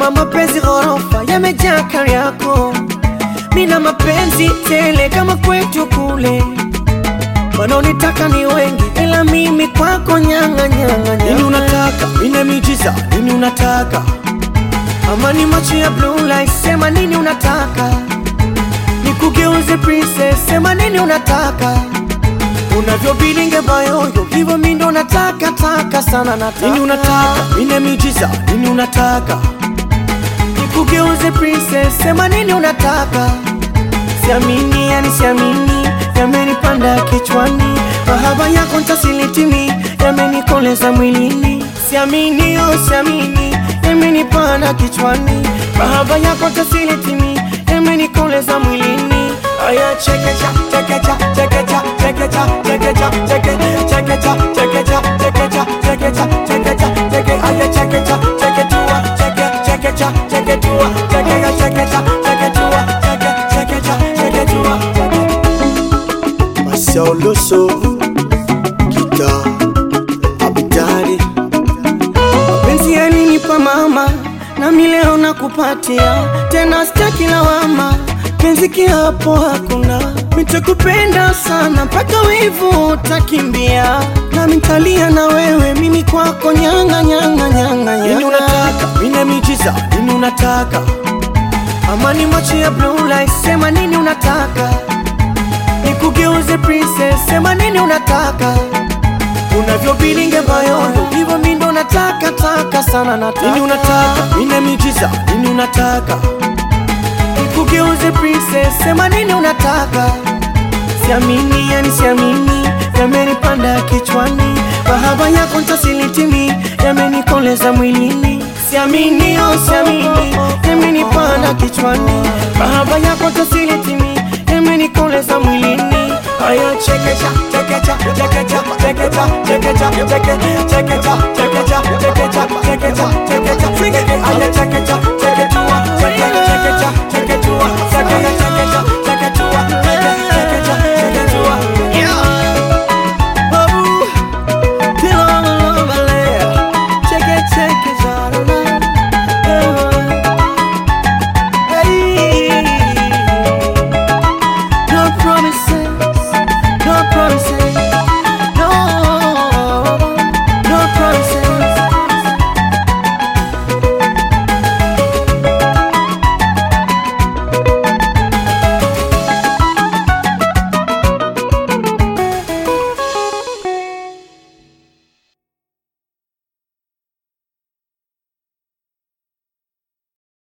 kama mapenzi ghorofa yamejaa kari yako. Mina mapenzi tele kama kwetu kule, wanaonitaka ni wengi ila mimi kwako nyanga nyanga. Nini unataka? Mina miujiza. Nini unataka? Ama ni macho ya blue light, sema nini unataka? Nikugeuze princess, sema nini unataka? Unavyo bilinge bayoyo, hivyo mimi ndo nataka taka sana nataka. Nini unataka? Mina miujiza. Nini unataka? Nikugeuze princess, sema nini unataka? Siamini, yani siamini, yamenipanda kichwani. Mahaba yako ntasilitimi, yamenikoleza mwilini. Siamini, oh siamini, yamenipanda kichwani. Mahaba yako ntasilitimi, yamenikoleza mwilini. Aya chekecha, chekecha, chekecha, chekecha, chekecha, chekecha, chekecha, chekecha, chekecha, chekecha, chekecha, aya chekecha, cheketua, chekecha, cheketua, chekecha, chekecha, cheketua, chekecha, cheketua. Masauloso kita abitari. Mapenzi yalinipa mama, na mileo nakupatia. Tena sitaki lawama, penzi kiapo hakuna. Nitakupenda sana mpaka wivu utakimbia, na mitalia na wewe mimi kwako nyanga nyanga nyanga. Nini unataka? Mina miujiza. Nini unataka? Ama ni macho ya blue light, sema nini unataka? Nikugeuze princess, sema nini unataka? Unavyo bilinge bayoyo, hivyo mimi ndo nataka taka sana nataka. Nini unataka? Mina miujiza. Nini unataka? Nikugeuze princess, sema nini unataka? Siamini, yani siamini, yamenipanda kichwani. Mahaba yako ntasilitimi, yamenikoleza mwilini. Siamini, oh siamini, yamenipanda kichwani. Mahaba yako ntasilitimi, yamenikoleza mwilini. Aya chekecha, chekecha, chekecha, chekecha, chekecha, chekecha, chekecha, chekecha, chekecha, chekecha, chekecha, aya chekecha.